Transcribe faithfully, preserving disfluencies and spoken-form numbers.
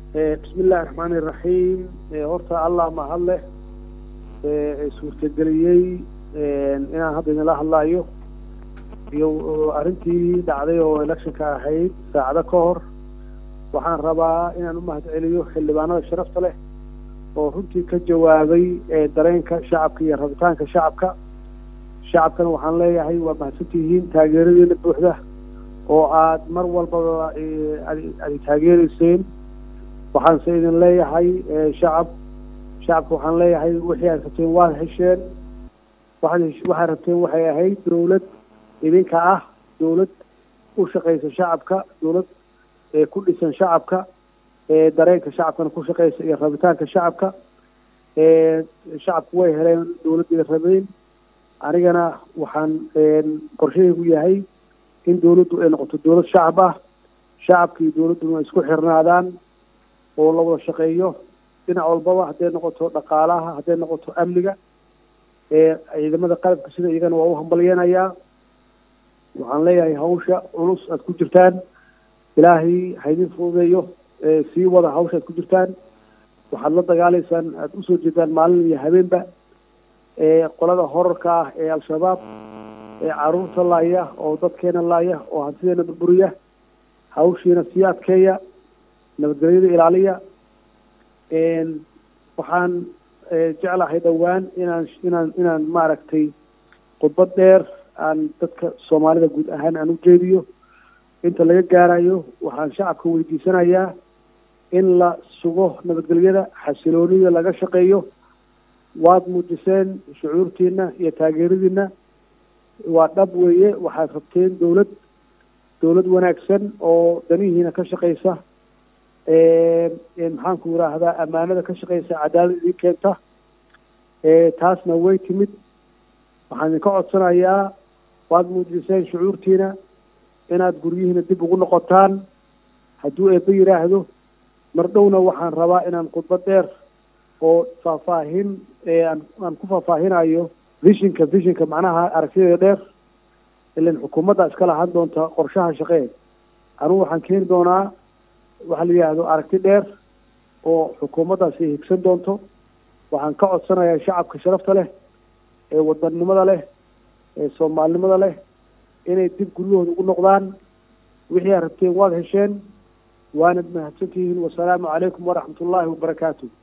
بسم الله الرحمن الرحيم horta allah mahad leh ee suurtageliyay inaan hadda idinla hadlayo iyo arrintii dhacday oo electionka ahayd saacado ka hor waxaan rabaa inaan u mahad celiyo xildhibaanada sharafta leh oo runtii ka jawaabay dareenka shacabka iyo rabitaanka shacabka shacabkana waxaan leeyahay waa mahadsantihiin taageeradeena buuxda oo aad mar walba ay taageerayseen waxaan se idin leeyahay shacab shacabka waxaan leeyahay wixii aad rabteen waad hesheen waxaad waxaad rabteen waxay ahayd dawlad idinka ah dawlad u shaqaysa shacabka dawlad ee ku dhisan shacabka ee dareenka shacabkana ku shaqaysa iyo rabitaanka shacabka ee shacabku way heleen dawladda rabeen anigana waxaan qorshahaygu yahay in dawladdu ay noqoto dawlad shacab ah shacabka iyo dawladduna isku xirnaadaan oo la wada shaqeeyo dhinac walbaba hadday noqoto dhaqaalaha hadday noqoto amniga ee ciidamada qalabka sida iyagana waa u hambalyeenayaa waxaan leeyahay hawsha culus aad ku jirtaan ilaahay ha idin fududeeyo sii wada hawsha aad ku jirtaan waxaad la dagaalaysaan aad usoo jeedaan maalin iyo habeenba ee qolada horarka ah ee al-shabaab ee caruurta laaya oo dadkeena laaya oo hantideena burburiya hawshiina sii adkeeya nabadgelyada ilaaliya waxaan jeclahay dhowaan inaan inaan inaan maaragtay khudbad dheer aan dadka soomaalida guud ahaan aan u jeediyo inta laga gaarayo waxaan shacabka weydiisanayaa in la sugo nabadgelyada xasiloonida laga shaqeeyo waad muujiseen shucuurtiina iyo taageeradiina waa dhab weeye waxaad rabteen dawlad dawlad wanaagsan oo danihiina ka shaqaysa maxaanku yidhaahdaa ammaanada ka shaqaysa cadaalad idin keenta taasna way timid waxaan idinka codsanayaa waad muujiseen shucuurtiina inaad guryihiina dib ugu noqotaan hadduu eebba yidhaahdo mar dhowna waxaan rabaa inaan khudbad dheer oo faahfaahin aan aan ku faahfaahinayo vishinka vishinka macnaha aragtideeda dheer ilan xukuumadda iska lahaan doonta qorshaha shaqee anugu waxaan keeni doonaa waxaa la yidhaahdo aragti dheer oo xukuumaddaasi higsan doonto waxaan ka codsanayaa shacabka sharafta leh ee wadannimada leh ee soomaalinimada leh inay dib guryahooda ugu noqdaan wixii aad rabteen waad hesheen waanad mahadsantihiin wasalaamu calaykum waraxmat ullaahi wabarakaatu